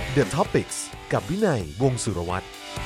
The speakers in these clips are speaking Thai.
The Topics กับวินัยวงศ์สุรวัตร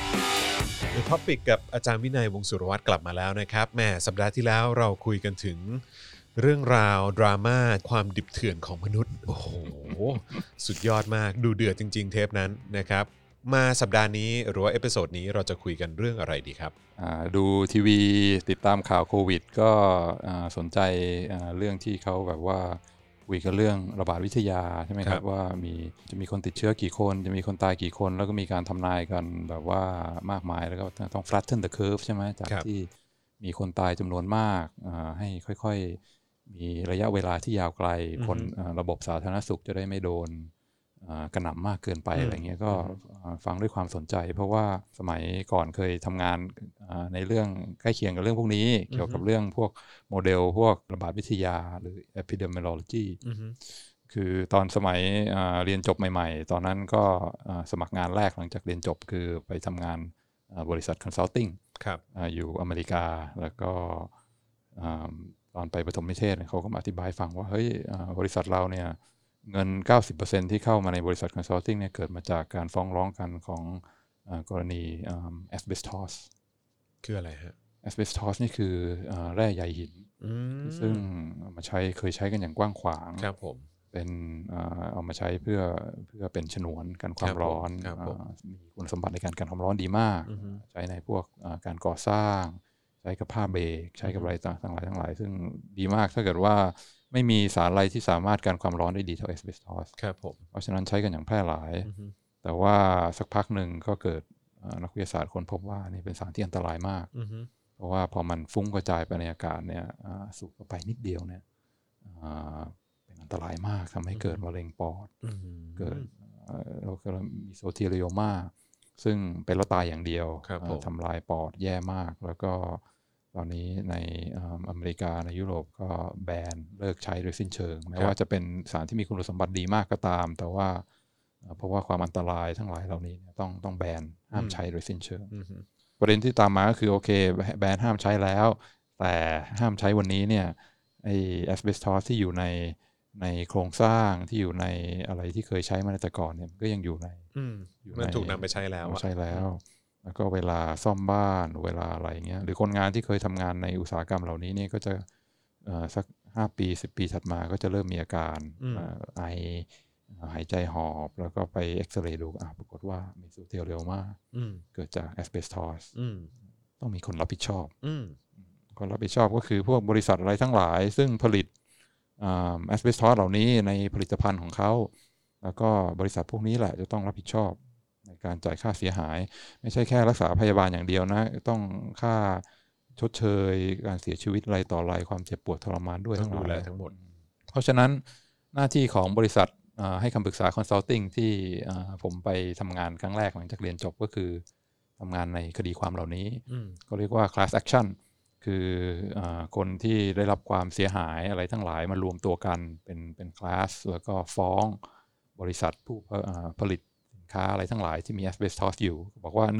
The Topic กับอาจารย์วินัยวงศ์สุรวัตรกลับมาแล้วนะครับแม่สัปดาห์ที่แล้วเราคุยกันถึงเรื่องราวดราม่าความดิบเถื่อนของมนุษย์โอ้โห สุดยอดมากดูเดือดจริงๆเทปนั้นนะครับมาสัปดาห์นี้หรือว่าเอพิโซดนี้เราจะคุยกันเรื่องอะไรดีครับดูทีวีติดตามข่าวโควิดก็สนใจเรื่องที่เขาแบบว่าคุยกันเรื่องระบาดวิทยาใช่ไหมครับว่าจะมีคนติดเชื้อกี่คนจะมีคนตายกี่คนแล้วก็มีการทำนายกันแบบว่ามากมายแล้วก็ต้อง flatten the curve ใช่ไหมจากที่มีคนตายจำนวนมากให้ค่อยๆมีระยะเวลาที่ยาวไกลคนระบบสาธารณสุขจะได้ไม่โดนกระหน่ำมากเกินไปอะไรเงี้ยก็ฟังด้วยความสนใจเพราะว่าสมัยก่อนเคยทำงานในเรื่องใกล้เคียงกับเรื่องพวกนี้เกี่ยวกับเรื่องพวกโมเดลพวกระบาดวิทยาหรือ epidemiology คือตอนสมัยเรียนจบใหม่ๆตอนนั้นก็สมัครงานแรกหลังจากเรียนจบคือไปทำงานบริษัท consulting อยู่อเมริกาแล้วก็ตอนไปประถมนิเทศเขาก็มาอธิบายฟังว่าเฮ้ยบริษัทเราเนี่ยเงิน 90% ที่เข้ามาในบริษัท consulting เนี่ยเกิดมาจากการฟ้องร้องกันของกรณี asbestos คืออะไรฮะ asbestos นี่คือแร่ใยหินซึ่งเคยใช้กันอย่างกว้างขวางครับผมเป็นเอามาใช้เพื่อเป็นฉนวนกันความร้อนมีคุณสมบัติในการกันความร้อนดีมากใช้ในพวกการก่อสร้างใช้กับผ้าเบรกใช้กับอะไรทั้งหลายซึ่งดีมากถ้าเกิดว่าไม่มีสารอะไรที่สามารถกันความร้อนได้ดีเท่า asbestos ครับผมเพราะฉะนั้นใช้กันอย่างแพร่หลายแต่ว่าสักพักหนึ่งก็เกิดนักวิทยาศาสตร์ค้นพบว่านี่เป็นสารที่อันตรายมากเพราะว่าพอมันฟุ้งกระจายไปในอากาศเนี่ยสูดเข้าไปนิดเดียวเนี่ยเป็นอันตรายมากทำให้เกิดมะเร็งปอดเกิดเราก็มีโซเทียริโอมาซึ่งเป็นแล้วตายอย่างเดียวทำลายปอดแย่มากแล้วก็ตอนนี้ในอเมริกาในยุโรปก็แบนเลิกใช้โดยสิ้นเชิงแม้ว่าจะเป็นสารที่มีคุณสมบัติดีมากก็ตามแต่ว่าเพราะว่าความอันตรายทั้งหลายเหล่านี้ต้องแบนห้ามใช้โดยสิ้นเชิงประเด็นที่ตามมาก็คือโอเคแบนห้ามใช้แล้วแต่ห้ามใช้วันนี้เนี่ยไอ้แอสเบสทอสที่อยู่ในโครงสร้างที่อยู่ในอะไรที่เคยใช้มาในแต่ก่อนเนี่ยก็ยังอยู่ในมันถูกนำไปใช้แล้วแล้วก็เวลาซ่อมบ้านเวลาอะไรเงี้ยหรือคนงานที่เคยทำงานในอุตสาหกรรมเหล่านี้เนี่ยก็จะสัก5 ปี10 ปีถัดมาก็จะเริ่มมีอาการไอหายใจหอบแล้วก็ไปเอ็กซเรย์ดูปรากฏว่ามีสูเทียเร็วมากเกิดจากแอสเบสทอสต้องมีคนรับผิดชอบคนรับผิดชอบก็คือพวกบริษัทอะไรทั้งหลายซึ่งผลิตแอสเบสทอสเหล่านี้ในผลิตภัณฑ์ของเขาแล้วก็บริษัทพวกนี้แหละจะต้องรับผิดชอบในการจ่ายค่าเสียหายไม่ใช่แค่รักษาพยาบาลอย่างเดียวนะต้องค่าชดเชยการเสียชีวิตอะไรต่ออะไรความเจ็บปวดทรมานด้วยทั้งหลายทั้งหมดเพราะฉะนั้นหน้าที่ของบริษัทให้คำปรึกษา consulting ที่ผมไปทำงานครั้งแรกหลังจากเรียนจบก็คือทำงานในคดีความเหล่านี้ก็เรียกว่า class action คือคนที่ได้รับความเสียหายอะไรทั้งหลายมารวมตัวกันเป็นคลาสแล้วก็ฟ้องบริษัทผู้ผลิตสินค้าอะไรทั้งหลายที่มีแอสเบสทอสอยู่บอกว่า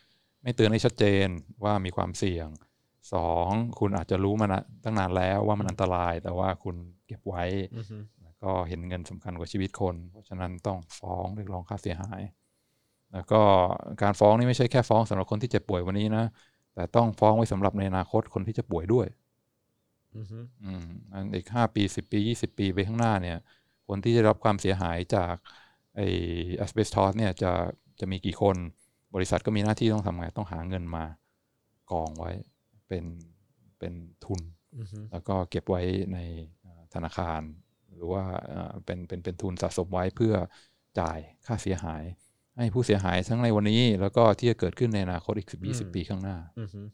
1ไม่เตือนให้ชัดเจนว่ามีความเสี่ยง2คุณอาจจะรู้มาตั้งนานแล้วว่ามันอันตรายแต่ว่าคุณเก็บไว้ก็เห็นเงินสำคัญกว่าชีวิตคนเพราะฉะนั้นต้องฟ้องเรียกร้องค่าเสียหายแล้วก็การฟ้องนี่ไม่ใช่แค่ฟ้องสำหรับคนที่เจ็บป่วยวันนี้นะแต่ต้องฟ้องไว้สำหรับในอนาคตคนที่จะป่วยด้วยอันอีก5 ปี10 ปี20 ปีไปข้างหน้าเนี่ยคนที่จะรับความเสียหายจากไอ้แอสเบสทอสเนี่ยจะมีกี่คนบริษัทก็มีหน้าที่ต้องทำไงต้องหาเงินมากองไว้เป็นทุนแล้วก็เก็บไว้ในธนาคารหรือว่าเป็นทุนสะสมไว้เพื่อจ่ายค่าเสียหายให้ผู้เสียหายทั้งในวันนี้แล้วก็ที่จะเกิดขึ้นในอนาคตอีก10-20 ปีข้างหน้า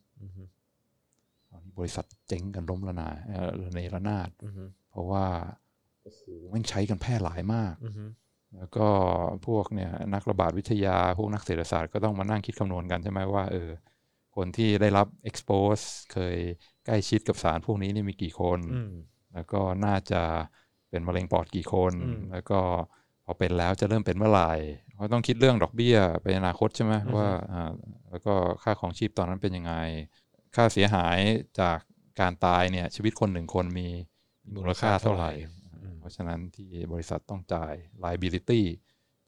บริษัทเจ๊งกันล้มละนาดเพราะว่าโอ้โหแม่งใช้กันแพร่หลายมากแล้วก็พวกเนี่ยนักระบาดวิทยาพวกนักเศรษฐศาสตร์ก็ต้องมานั่งคิดคำนวณกันใช่ไหมว่าคนที่ได้รับ expose เคยใกล้ชิดกับสารพวกนี้นี่มีกี่คนแล้วก็น่าจะเป็นมะเร็งปอดกี่คนแล้วก็พอเป็นแล้วจะเริ่มเป็นเมื่อไหร่เขาต้องคิดเรื่องดอกเบี้ยไปอนาคตใช่ไหมว่าแล้วก็ค่าของชีพตอนนั้นเป็นยังไงค่าเสียหายจากการตายเนี่ยชีวิตคน1 คนมีมูลค่าเท่าไหร่เพราะฉะนั้นที่บริษัทต้องจ่าย liability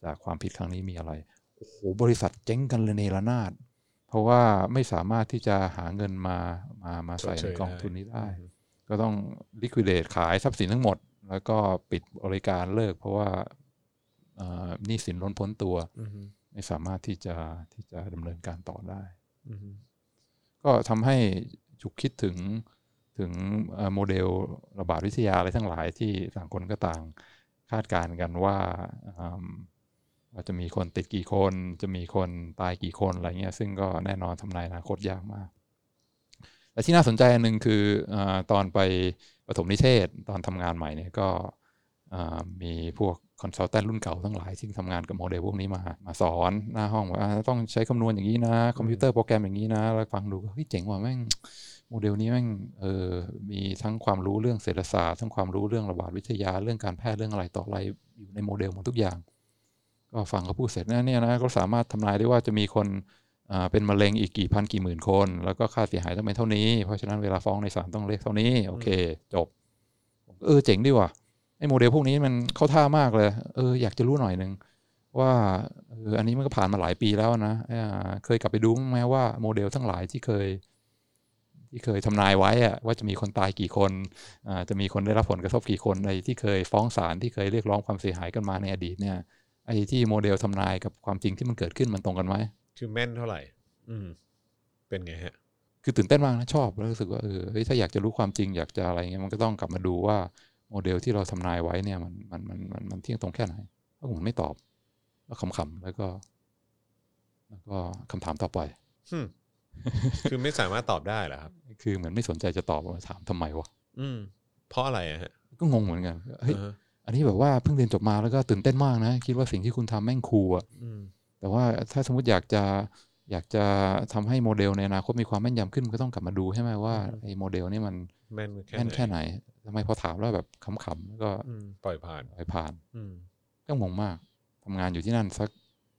จากความผิดครั้งนี้มีอะไรโอ้โหบริษัทเจ๊งกันเลยเนระนาดเพราะว่าไม่สามารถที่จะหาเงินมาใส่ในกองทุนนี้ได้ก็ต้อง liquidate ขายทรัพย์สินทั้งหมดแล้วก็ปิดบริการเลิกเพราะว่าหนี้สินล้นพ้นตัวไม่สามารถที่จะดำเนินการต่อได้ก็ทำให้ฉุกคิดถึงโมเดลระบาดวิทยาอะไรทั้งหลายที่ต่างคนก็ต่างคาดการณ์กันว่าจะมีคนติดกี่คนจะมีคนตายกี่คนอะไรเงี้ยซึ่งก็แน่นอนทำนายอนาคตยากมากแต่ที่น่าสนใจอันนึงคือตอนไปประถมนิเทศตอนทำงานใหม่เนี่ยก็มีพวกคอนซัลแทนรุ่นเก่าทั้งหลายที่ทำงานกับโมเดลพวกนี้มาสอนหน้าห้องว่าต้องใช้คำนวณอย่างนี้นะคอมพิวเตอร์โปรแกรมอย่างนี้นะแล้วฟังดูเฮ้ยเจ๋งว่ะแม่งโมเดลนี้แม่งมีทั้งความรู้เรื่องเศรษฐศาสตร์ทั้งความรู้เรื่องระบาดวิทยาเรื่องการแพทย์เรื่องอะไรต่ออะไรอยู่ในโมเดลหมดทุกอย่างก็ฟังเขาพูดเสร็จเนี่ยนะก็สามารถทำนายได้ว่าจะมีคนเป็นมะเร็งอีกกี่พันกี่หมื่นคนแล้วก็ค่าเสียหายต้องเป็นเท่านี้เพราะฉะนั้นเวลาฟ้องในศาลต้องเรียกเท่านี้โอเคจบเจ๋งดีว่ะไอ้โมเดลพวกนี้มันเข้าท่ามากเลยอยากจะรู้หน่อยนึงว่าอันนี้มันก็ผ่านมาหลายปีแล้วนะเคยกลับไปดูไหมว่าโมเดลทั้งหลายที่เคยทำนายไว้ว่าจะมีคนตายกี่คนจะมีคนได้รับผลกระทบกี่คนในที่เคยฟ้องศาลที่เคยเรียกร้องความเสียหายกันมาในอดีตเนี่ยไอ้ที่โมเดลทำนายกับความจริงที่มันเกิดขึ้นมันตรงกันไหมคือแม่นเท่าไหร่เป็นไงฮะคือตื่นเต้นมากนะชอบแล้วรู้สึกว่าถ้าอยากจะรู้ความจริงอยากจะอะไรเงี้ยมันก็ต้องกลับมาดูว่าโมเดลที่เราทำนายไว้เนี่ยมันเที่ยงตรงแค่ไหนถ้าผมไม่ตอบแล้วขำๆแล้วก็คำถามต่อไปคือไม่สามารถตอบได้เหรอครับคือเหมือนไม่สนใจจะตอบถามทำไมวะเพราะอะไรฮะก็งงเหมือนกันเฮ้ยอันนี้แบบว่าเพิ่งเรียนจบมาแล้วก็ตื่นเต้นมากนะคิดว่าสิ่งที่คุณทำแม่งคูลอ่ะแต่ว่าถ้าสมมติอยากจะทำให้โมเดลในอนาคตมีความแม่นยำขึ้นก็ต้องกลับมาดูใช่ไหมว่าไอ้โมเดลนี่มันแม่นแค่ไหนทำไมพอถามแล้วแบบขำๆแล้วก็ปล่อยผ่านก็งงมากทำงานอยู่ที่นั่นสัก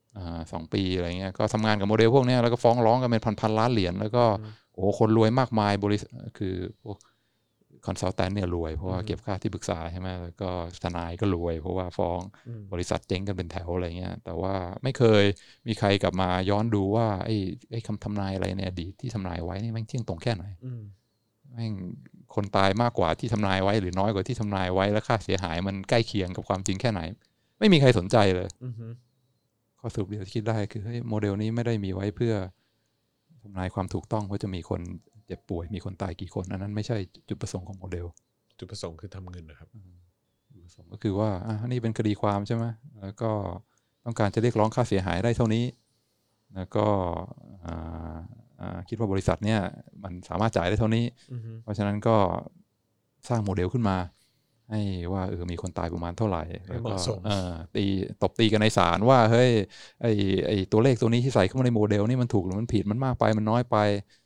2 ปีอะไรเงี้ยก็ทำงานกับโมเดลพวกนี้แล้วก็ฟ้องร้องกันเป็นพันล้านเหรียญแล้วก็โอ้คนรวยมากมายบริษัทคือพวกคอนซัลแทนเนี่ยรวยเพราะว่าเก็บค่าที่ปรึกษาใช่ไหมแล้วก็ทนายก็รวยเพราะว่าฟ้องบริษัทเจ๊งกันเป็นแถวอะไรเงี้ยแต่ว่าไม่เคยมีใครกลับมาย้อนดูว่าไอ้คำทำนายอะไรในอดีตที่ทำนายไว้นี่แม่งเที่ยงตรงแค่ไหนแม่งคนตายมากกว่าที่ทำนายไว้หรือน้อยกว่าที่ทำนายไว้แล้วค่าเสียหายมันใกล้เคียงกับความจริงแค่ไหนไม่มีใครสนใจเลยข้อสรุปเดียวที่คิดได้คือโมเดลนี้ไม่ได้มีไว้เพื่อทำนายความถูกต้องว่าจะมีคนเจ็บป่วยมีคนตายกี่คนอันนั้นไม่ใช่จุดประสงค์ของโมเดลจุดประสงค์คือทำเงินนะครับจุดประสงค์ก็คือว่านี่เป็นคดีความใช่ไหมแล้วก็ต้องการจะเรียกร้องค่าเสียหายได้เท่านี้แล้วก็คิดว่าบริษัทเนี่ยมันสามารถจ่ายได้เท่านี้เพราะฉะนั้นก็สร้างโมเดลขึ้นมาให้ว่ามีคนตายประมาณเท่าไหร่แล้วก็ตบตีกันในศาลว่าเฮ้ยไอตัวเลขตัวนี้ที่ใส่เข้ามาในโมเดลนี่มันถูกหรือมันผิดมันมากไปมันน้อยไป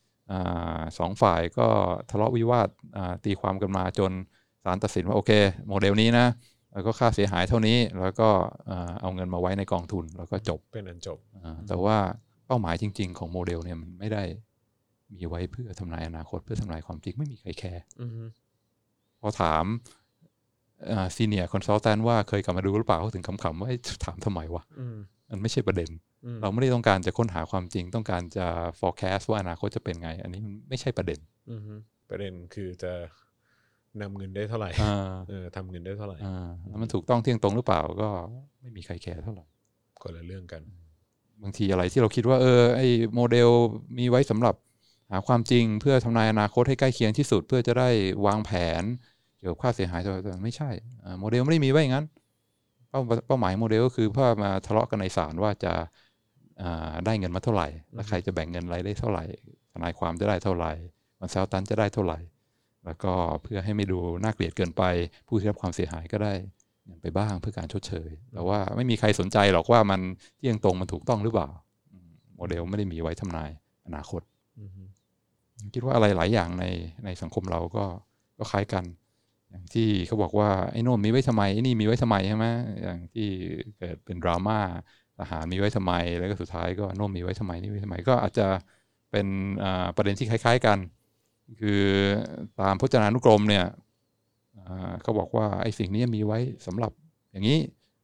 2 ฝ่ายก็ทะเลาะวิวาทตีความกันมาจนศาลตัดสินว่าโอเคโมเดลนี้นะแล้วก็ค่าเสียหายเท่านี้แล้วก็เอาเงินมาไว้ในกองทุนแล้วก็จบเป็นอันจบแต่ว่าเป้าหมายจริงๆของโมเดลเนี่ยมันไม่ได้มีไว้เพื่อทำนายอนาคตเพื่อทำนายความจริงไม่มีใครแคร์พอถามซีเนียร์คอนซัลแทนว่าเคยกลับมาดูหรือเปล่าเขาถึงขำๆว่าถามทำไมวะมันไม่ใช่ประเด็นเราไม่ได้ต้องการจะค้นหาความจริงต้องการจะ forecast ว่าอนาคตจะเป็นไงอันนี้มันไม่ใช่ประเด็นประเด็นคือจะนำเงินได้เท่าไหร่ทำเงินได้เท่าไหร่แล้วมันถูกต้องเที่ยงตรงหรือเปล่าก็ไม่มีใครแคร์เท่าไหร่คนละเรื่องกันบางทีอะไรที่เราคิดว่าไอ้โมเดลมีไว้สำหรับหาความจริงเพื่อทำนายอนาคตให้ใกล้เคียงที่สุดเพื่อจะได้วางแผนเกี่ยวกับค่าเสียหายแต่ไม่ใช่โมเดลไม่ได้มีไว้อย่างนั้นเป้าหมายโมเดลก็คือเพื่อมาทะเลาะกันในศาลว่าจะได้เงินมาเท่าไหร่และใครจะแบ่งเงินอะไรได้เท่าไหร่ทนายความจะได้เท่าไหร่คอนซัลแทนจะได้เท่าไหร่แล้วก็เพื่อให้ไม่ดูน่าเกลียดเกินไปผู้ที่รับความเสียหายก็ได้เงินไปบ้างเพื่อการชดเชยแต่ว่าไม่มีใครสนใจหรอกว่ามันเที่ยงตรงมันถูกต้องหรือเปล่าโมเดลไม่ได้มีไว้ทำนายอนาคตคิดว่าอะไรหลายอย่างในสังคมเราก็คล้ายกันอย่างที่เขาบอกว่าไอ้โน่นมีไว้ทำไมไอ้นี่มีไว้ทำไมใช่ไหมอย่างที่เกิดเป็นดราม่าทหารมีไว้ทำไมแล้วก็สุดท้ายก็โน่นมีไว้ทำไมนี่ไว้ทำไมก็อาจจะเป็นประเด็นที่คล้ายๆกันคือตามพจนานุกรมเนี่ยเขาบอกว่าไอ้สิ่งนี้มีไว้สำหรับอย่างนี้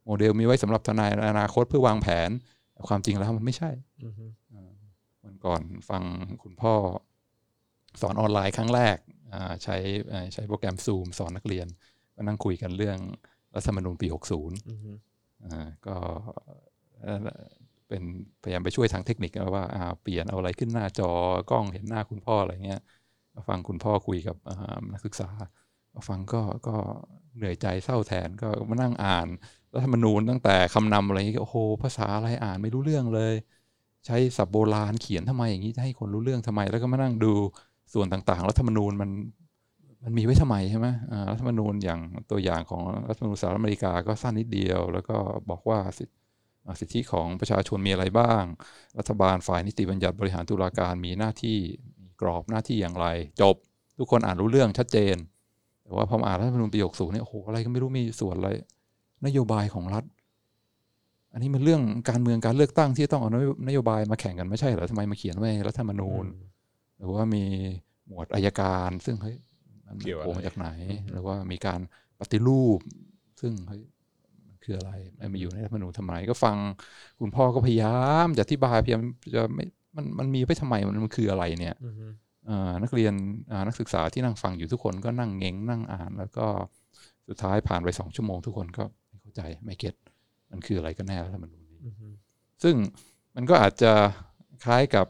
โมเดลมีไว้สำหรับทนายอนาคตเพื่อวางแผนความจริงแล้วมันไม่ใช่วันก่อนฟังคุณพ่อสอนออนไลน์ครั้งแรกใช้โปรแกรม Zoom สอนนักเรียนก็นั่งคุยกันเรื่องรัฐธรรมนูญปี60ก็เป็นพยายามไปช่วยทางเทคนิคว่าเปลี่ยนเอาอะไรขึ้นหน้าจอกล้องเห็นหน้าคุณพ่ออะไรเงี้ยฟังคุณพ่อคุยกับนักศึกษาฟังก็เหนื่อยใจเศร้าแทนก็มานั่งอ่านรัฐธรรมนูญตั้งแต่คำนำอะไรอย่างนี้โอ้โหภาษาอะไรอ่านไม่รู้เรื่องเลยใช้ศัพท์โบราณเขียนทำไมอย่างนี้จะให้คนรู้เรื่องทำไมแล้วก็มานั่งดูส่วนต่างๆรัฐธรรมนูญมันมีไว้ทำไมใช่ไหมรัฐธรรมนูญอย่างตัวอย่างของรัฐธรรมนูญสหรัฐอเมริกาก็สั้นนิดเดียวแล้วก็บอกว่าสิทธิของประชาชนมีอะไรบ้างรัฐบาลฝ่ายนิติบัญญัติบริหารตุลาการมีหน้าที่มีกรอบหน้าที่อย่างไรจบทุกคนอ่านรู้เรื่องชัดเจนแต่ว่าพออ่านรัฐธรรมนูญปี60เนี่ยโอ้โหอะไรก็ไม่รู้มีส่วนอะไรนโยบายของรัฐอันนี้มันเรื่องการเมืองการเลือกตั้งที่ต้องเอานโยบายมาแข่งกันไม่ใช่เหรอทำไมมาเขียนไว้รัฐธรรมนูญหรือว่ามีหมวดอัยการซึ่งเฮ้ยมันโผล่มาจากไหนหรือว่ามีการปฏิรูปซึ่งเฮ้ยคืออะไรไม่อยู่ในรัฐธรรมนูญทำไมก็ฟังคุณพ่อก็พยายามจะอธิบายพยายามจะไม่มันมีไว้ทำไมมันคืออะไรเนี่ยนักเรียนนักศึกษาที่นั่งฟังอยู่ทุกคนก็นั่งเง้งนั่งอ่านแล้วก็สุดท้ายผ่านไป2 ชั่วโมงทุกคนก็ไม่เข้าใจไม่เก็ตมันคืออะไรก็แน่รัฐธรรมนูญนี้ซึ่งมันก็อาจจะคล้ายกับ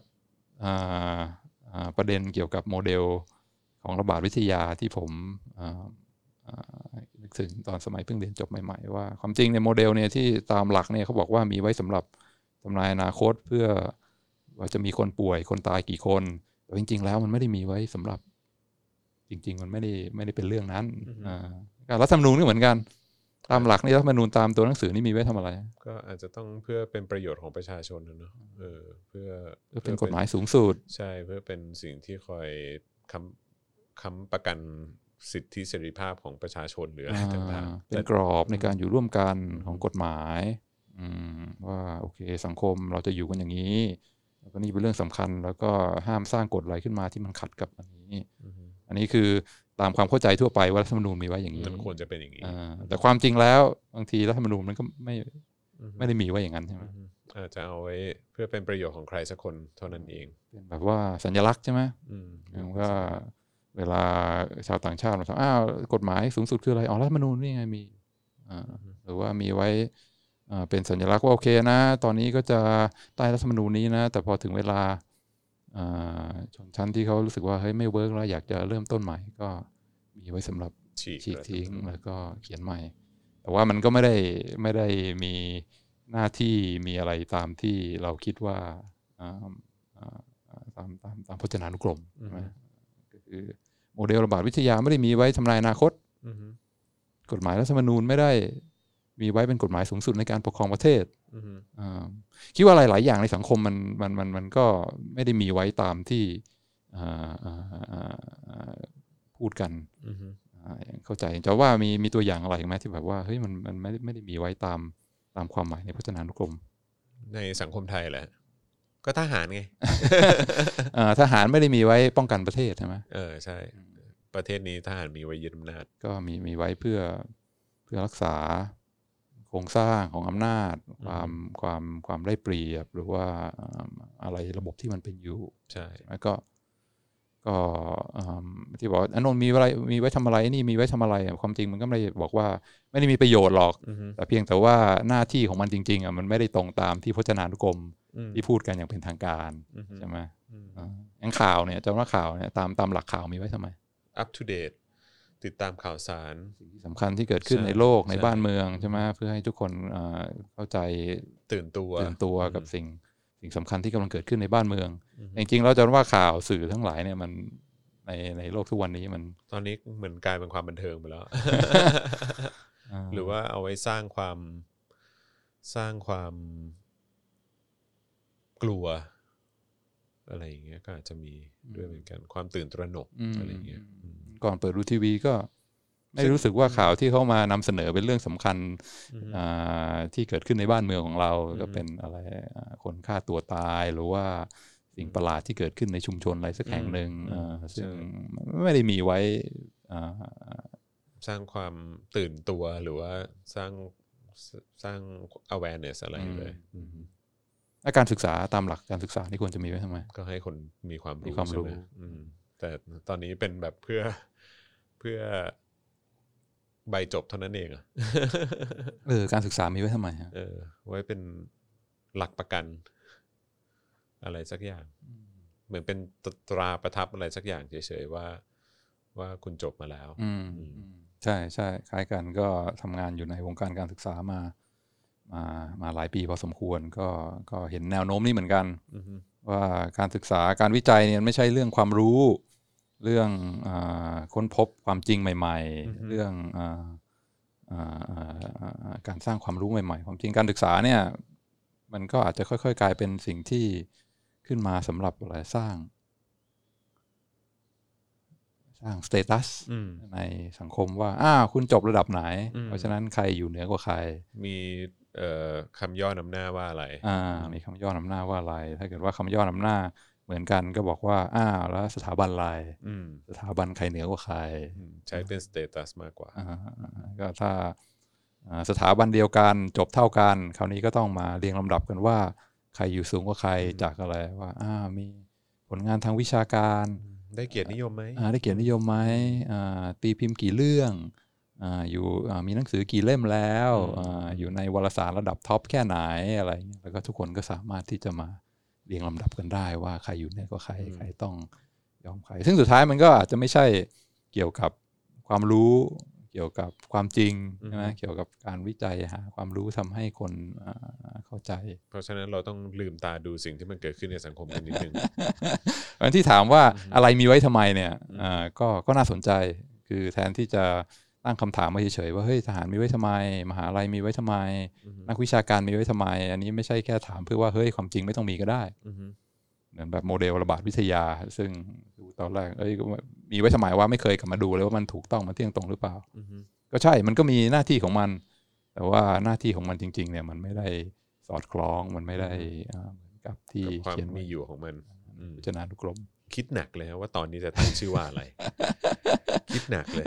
ประเด็นเกี่ยวกับโมเดลของระบาดวิทยาที่ผมนึกถึงตอนสมัยเพิ่งเรียนจบใหม่ๆว่าความจริงในโมเดลเนี่ยที่ตามหลักเนี่ยเขาบอกว่ามีไว้สำหรับทำนายอนาคตเพื่อว่าจะมีคนป่วยคนตายกี่คนแต่จริงๆแล้วมันไม่ได้มีไว้สำหรับจริงๆมันไม่ได้เป็นเรื่องนั้นการรัฐธรรมนูญก็เหมือนกันตามหลักในรัฐธรรมนูญตามตัวหนังสือนี่มีไว้ทำอะไรก็อาจจะต้องเพื่อเป็นประโยชน์ของประชาชนนะเนาะเพื่อเป็นกฎหมายสูงสุดใช่เพื่อเป็นสิ่งที่คอยค้ำประกันสิทธิเสรีภาพของประชาชนหรืออะไรต่างๆเป็นกรอบในการอยู่ร่วมกันของกฎหมายว่าโอเคสังคมเราจะอยู่กันอย่างนี้แล้วก็นี่เป็นเรื่องสำคัญแล้วก็ห้ามสร้างกฎอะไรขึ้นมาที่มันขัดกับอันนี้คือตามความเข้าใจทั่วไปว่ารัฐธรรมนูญมีไว้อย่างนี้มันควรจะเป็นอย่างนี้แต่ความจริงแล้วบางทีรัฐธรรมนูญมันก็ไม่ได้มีไว้อย่างนั้นใช่ไหมอาจจะเอาไว้เพื่อเป็นประโยชน์ของใครสักคนเท่านั้นเองเป็นแบบว่าสัญลักษณ์ใช่ไหมอย่างว่าเวลาชาวต่างชาติมาถามกฎหมายสูงสุดคืออะไรรัฐธรรมนูญนี่ไงมีหรือว่ามีไว้เป็นสัญลักษณ์ว่าโอเคนะตอนนี้ก็จะใต้รัฐธรรมนูญนี้นะแต่พอถึงเวลาชนชั้นที่เขารู้สึกว่าเฮ้ยไม่เวิร์กแล้วอยากจะเริ่มต้นใหม่ก็มีไว้สำหรับฉีกทิ้งแล้วก็เขียนใหม่แต่ว่ามันก็ไม่ได้มีหน้าที่มีอะไรตามที่เราคิดว่าตามพจนานุกรมก็คือโมเดลระบาดวิทยาไม่ได้มีไว้ทำลายอนาคตกฎหมายรัฐธรรมนูญไม่ได้มีไว้เป็นกฎหมายสูงสุดในการปกครองประเทศคิดว่าหลายๆอย่างในสังคมมันก็ไม่ได้มีไว้ตามที่พูดกันเข้าใจจะว่ามีตัวอย่างอะไรไหมที่แบบว่าเฮ้ยมันไม่ได้มีไว้ตามความหมายในพจนานุกรมในสังคมไทยแหละก็ทหารไงทหารไม่ได้มีไว้ป้องกันประเทศใช่ไหมใช่ประเทศนี้ทหารมีไว้ยึดอำนาจก็มีไว้เพื่อรักษาโครงสร้างของอำนาจความได้เปรียบหรือว่าอะไรระบบที่มันเป็นอยู่ใช่แล้วก็ที่บอกอันนั้นมีไว้ทำอะไรนี่มีไว้ทำอะไรความจริงมันก็ไม่ได้บอกว่าไม่ได้มีประโยชน์หรอกแต่เพียงแต่ว่าหน้าที่ของมันจริงๆมันไม่ได้ตรงตามที่พจนานุกรมที่พูดกันอย่างเป็นทางการใช่ไหมอย่างข่าวเนี่ยจำว่าข่าวเนี่ยตามหลักข่าวมีไว้ทำไม up to date ติดตามข่าวสารสิ่งที่สำคัญที่เกิดขึ้นในโลกในบ้านเมืองใช่ไหมเพื่อให้ทุกคนเข้าใจตื่นตัวกับสิ่งสำคัญที่กำลังเกิดขึ้นในบ้านเมืองจริงๆเราจะว่าข่าวสื่อทั้งหลายเนี่ยมันในโลกทุกวันนี้มันตอนนี้เหมือนกลายเป็นความบันเทิงไปแล้ว หรือว่าเอาไว้สร้างความกลัวอะไรอย่างเงี้ยก็อาจจะมีด้วยเหมือนกันความตื่นตระหนกอะไรอย่างเงี้ยก่อนเปิดดูทีวีก็ไม่รู้สึกว่าข่าวที่เขามานำเสนอเป็นเรื่องสำคัญที่เกิดขึ้นในบ้านเมืองของเราก็เป็นอะไรคนฆ่าตัวตายหรือว่าสิ่งประหลาดที่เกิดขึ้นในชุมชนอะไรสักแห่งหนึ่งซึ่งไม่ได้มีไว้สร้างความตื่นตัวหรือว่าสร้างสร้าง awareness อะไรเลยการศึกษาตามหลักการศึกษานี่ควรจะมีไว้ทำไมก็ให้คนมีความรู้ใช่ไหมแต่ตอนนี้เป็นแบบเพื่อใบจบเท่านั้นเองอ่ะการศึกษามีไว้ทำไมไว้เป็นหลักประกันอะไรสักอย่างเหมือนเป็นตราประทับอะไรสักอย่างเฉยๆว่าคุณจบมาแล้วใช่ใช่คล้ายกันก็ทำงานอยู่ในวงการการศึกษามาหลายปีพอสมควรก็เห็นแนวโน้มนี้เหมือนกันว่าการศึกษาการวิจัยเนี่ยไม่ใช่เรื่องความรู้เรื่องค้นพบความจริงใหม่ๆเรื่องการสร้างความรู้ใหม่ๆความจริงการศึกษาเนี่ยมันก็อาจจะค่อยๆกลายเป็นสิ่งที่ขึ้นมาสำหรับอะไรสร้างสเตตัสในสังคมว่าคุณจบระดับไหนเพราะฉะนั้นใครอยู่เหนือกว่าใครมีคำย่อนำหน้าว่าอะไรมีคำย่อนำหน้าว่าอะไรถ้าเกิดว่าคำย่อนำหน้าเหมือนกันก็บอกว่าแล้วสถาบันอะไรสถาบันใครเหนือกว่าใครใช้เป็นสเตตัสมากกว่าก็ถ้าสถาบันเดียวกันจบเท่ากันคราวนี้ก็ต้องมาเรียงลำดับกันว่าใครอยู่สูงกว่าใครจากอะไรว่ามีผลงานทางวิชาการได้เกียรตินิยมไหมได้เกียรตินิยมไหมตีพิมพ์กี่เรื่องอยู่มีหนังสือกี่เล่มแล้วอยู่ในวารสารระดับท็อปแค่ไหนอะไรแล้วก็ทุกคนก็สามารถที่จะมาเรียงลำดับกันได้ว่าใครอยู่เหนือกว่าใครใครต้องยอมใครซึ่งสุดท้ายมันก็อาจจะไม่ใช่เกี่ยวกับความรู้เกี่ยวกับความจริงใช่ไหมเกี่ยวกับการวิจัยหาความรู้ทำให้คนเข้าใจเพราะฉะนั้นเราต้องลืมตาดูสิ่งที่มันเกิดขึ้นในสังคมกันนิดนึงวันที่ถามว่าอะไรมีไว้ทำไมเนี่ยก็น่าสนใจคือแทนที่จะตั้งคำถามมาเฉยๆว่าเฮ้ยทหารมีไว้ทำไมมหาลัยมีไว้ทำไมนักวิชาการมีไว้ทำไมอันนี้ไม่ใช่แค่ถามเพื่อว่าเฮ้ยความจริงไม่ต้องมีก็ได้เหมือนแบบโมเดลระบาดวิทยาซึ่งดูตอนแรกมีไว้ทำไมว่าไม่เคยกลับมาดูเลยว่ามันถูกต้องมันเที่ยงตรงหรือเปล่าก็ใช่มันก็มีหน้าที่ของมันแต่ว่าหน้าที่ของมันจริงๆเนี่ยมันไม่ได้สอดคล้องมันไม่ได้เหมือนกับที่เขียนมีอยู่ของมันพิจารณานุกรมคิดหนักเลยว่าตอนนี้จะตั้งชื่อว่าอะไรคิดหนักเลย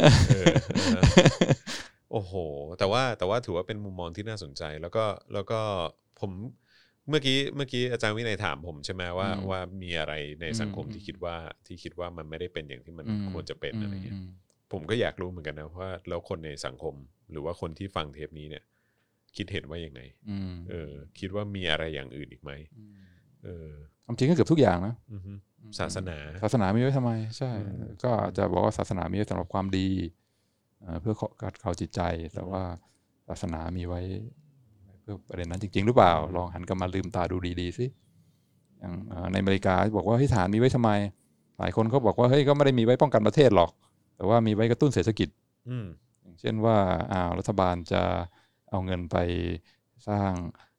โอ้โหแต่ว่าถือว่าเป็นมุมมองที่น่าสนใจแล้วก็ผมเมื่อกี้อาจารย์วินัยถามผมใช่ไหมว่ามีอะไรในสังคมที่คิดว่ามันไม่ได้เป็นอย่างที่มันควรจะเป็นอะไรเงี้ยผมก็อยากรู้เหมือนกันนะว่าแล้วคนในสังคมหรือว่าคนที่ฟังเทปนี้เนี่ยคิดเห็นว่ายังไงคิดว่ามีอะไรอย่างอื่นอีกไหมความจริงก็เกือบทุกอย่างนะศาสนามีไว้ทำไมใช่ก็จะบอกว่าศาสนามีไว้สำหรับความดีเพื่อกัดเกลาจิตใจแต่ว่าศาสนามีไว้เพื่อประเด็นนั้นจริงๆหรือเปล่าลองหันกลับมาลืมตาดูดีๆสิอย่างในอเมริกาบอกว่าทหารมีไว้ทำไมหลายคนเขาบอกว่าเฮ้ยก็ไม่ได้มีไว้ป้องกันประเทศหรอกแต่ว่ามีไว้กระตุ้นเศรษฐกิจอย่างเช่นว่ารัฐบาลจะเอาเงินไปสร้าง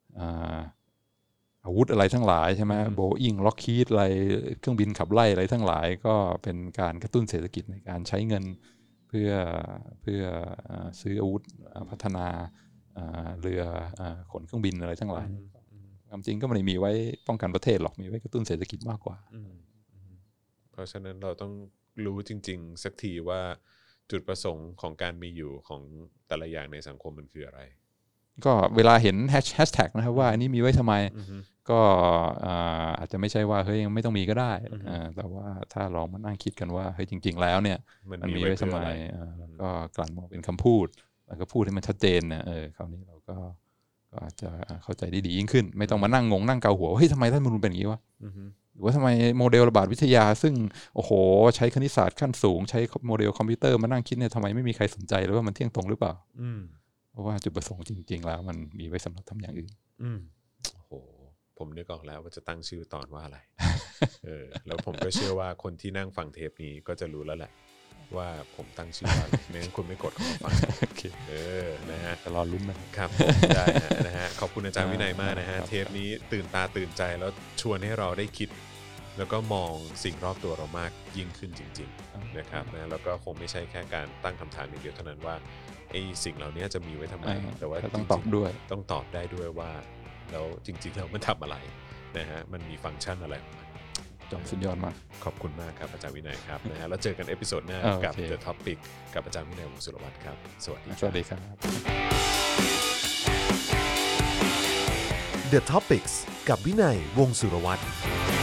อาวุธอะไรทั้งหลายใช่ไหมโบอิงล็อกฮีดอะไรเครื่องบินขับไล่อะไรทั้งหลายก็เป็นการกระตุ้นเศรษฐกิจในการใช้เงินเพื่อซื้ออาวุธพัฒนาเรือขนเครื่องบินอะไรทั้งหลายความจริงก็ไม่ได้มีไว้ป้องกันประเทศหรอกมีไว้กระตุ้นเศรษฐกิจมากกว่าเพราะฉะนั้นเราต้องรู้จริงๆสักทีว่าจุดประสงค์ของการมีอยู่ของแต่ละอย่างในสังคมมันคืออะไรก็เวลาเห็นแฮชแท็กนะครับว่าอันนี้มีไว้ทำไมก็อาจจะไม่ใช่ว่าเฮ้ยยังไม่ต้องมีก็ได้แต่ว่าถ้าลองมานั่งคิดกันว่าเฮ้ยจริงๆแล้วเนี่ยมันมีไว้ทำไมแล้วก็กลั่นมาเป็นคำพูดแล้วก็พูดให้มันชัดเจนนะคราวนี้เราก็อาจจะเข้าใจได้ดียิ่งขึ้นไม่ต้องมานั่งนั่งเกาหัวเฮ้ยทำไมรัฐธรรมนูญเป็นอย่างนี้วะหรือว่าทำไมโมเดลระบาดวิทยาซึ่งโอ้โหใช้คณิตศาสตร์ขั้นสูงใช้โมเดลคอมพิวเตอร์มานั่งคิดเนี่ยทำไมไม่มีใครสนใจเลยว่ามันเที่ยงตรงหรือเปล่าเพราะว่าจุดประสงค์จริงๆแล้วมันมีไว้สำหรับทำอย่างอื่นโอ้โหผมนึกออกแล้วว่าจะตั้งชื่อตอนว่าอะไรแล้วผมก็เชื่อว่าคนที่นั่งฟังเทปนี้ก็จะรู้แล้วแหละว่าผมตั้งชื่อว่าอะไรไม่งั้นคุณไม่กดเข้ามาฟังนะฮะจะรอลุ้นนะครับได้นะฮะขอบคุณอาจารย์วินัยมากนะฮะเทปนี้ตื่นตาตื่นใจแล้วชวนให้เราได้คิดแล้วก็มองสิ่งรอบตัวเรามากยิ่งขึ้นจริงๆนะครับนะแล้วก็คงไม่ใช่แค่การตั้งคำถามอย่างเดียวเท่านั้นว่าไอ้สิ่งเหล่านี้จะมีไว้ทำไมแต่ว่าต้องตอบด้วยต้องตอบได้ด้วยว่าแล้วจริงๆแล้วมันทำอะไรนะฮะมันมีฟังก์ชันอะไรของมันจบสุดยอดมากขอบคุณมากครับอาจารย์วินัยครับนะฮะแล้วเจอกันเอพิโซดหน้ากับ The Topic กับอาจารย์วินัยวงศ์สุรวัตรครับสวัสดีครับ The Topics กับวินัย วงศ์สุรวัตร